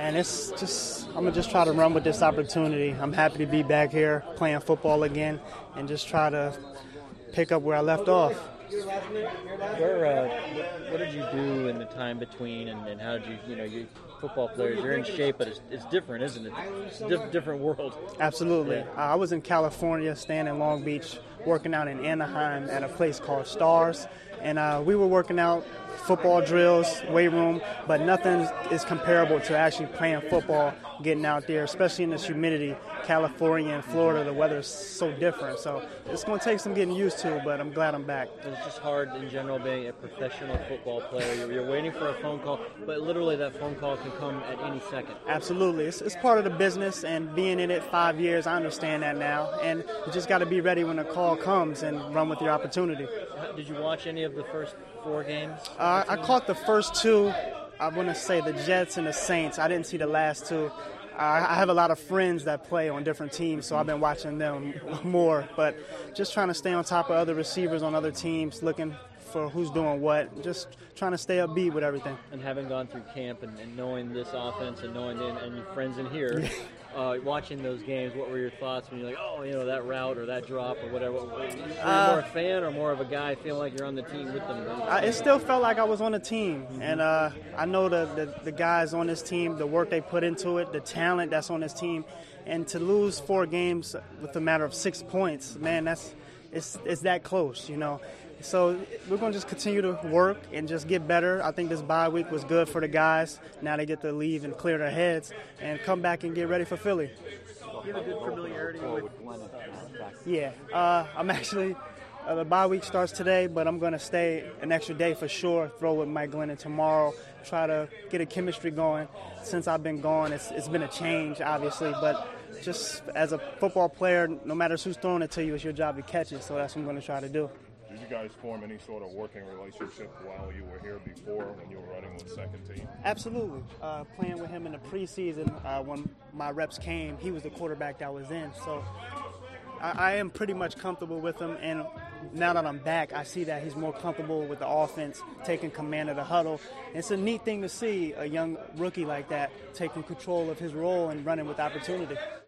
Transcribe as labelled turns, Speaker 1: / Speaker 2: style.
Speaker 1: And I'm going to just try to run with this opportunity. I'm happy to be back here playing football again and just try to pick up where I left off.
Speaker 2: What did you do in the time between, and how did you football players, you're in shape, but it's different, isn't it? It's a different world.
Speaker 1: Absolutely.
Speaker 2: Yeah.
Speaker 1: I was in California, staying in Long Beach, working out in Anaheim at a place called Stars, and we were working out football drills, weight room, but nothing is comparable to actually playing football, getting out there, especially in this humidity. California and Florida, the weather is so different. So it's going to take some getting used to, but I'm glad I'm back.
Speaker 2: It's just hard in general being a professional football player. You're waiting for a phone call, but literally that phone call can come at any second.
Speaker 1: Absolutely. It's part of the business, and being in it 5 years, I understand that now. And you just got to be ready when the call comes and run with your opportunity.
Speaker 2: Did you watch any of the first 4 games?
Speaker 1: I caught the first 2. I want to say the Jets and the Saints. I didn't see the last 2. I have a lot of friends that play on different teams, so I've been watching them more. But just trying to stay on top of other receivers on other teams, looking for who's doing what, just trying to stay upbeat with everything.
Speaker 2: And having gone through camp and knowing this offense and knowing and your friends in here, watching those games, what were your thoughts when you're like, that route or that drop or whatever? Were you more a fan or more of a guy feeling like you're on the team with them?
Speaker 1: It still felt like I was on the team. And I know the guys on this team, the work they put into it, the talent that's on this team. And to lose 4 games with a matter of 6 points, man, it's that close, So we're going to just continue to work and just get better. I think this bye week was good for the guys. Now they get to leave and clear their heads and come back and get ready for Philly.
Speaker 3: You have a good familiarity with
Speaker 1: Yeah, I'm actually the bye week starts today, but I'm going to stay an extra day for sure, throw with Mike Glennon tomorrow, try to get a chemistry going. Since I've been gone, it's been a change, obviously, but just as a football player, no matter who's throwing it to you, it's your job to catch it, so that's what I'm going to try to do.
Speaker 4: Did you guys form any sort of working relationship while you were here before when you were running with second team?
Speaker 1: Absolutely. Playing with him in the preseason, when my reps came, he was the quarterback that was in. So I am pretty much comfortable with him. And now that I'm back, I see that he's more comfortable with the offense, taking command of the huddle. And it's a neat thing to see a young rookie like that taking control of his role and running with opportunity.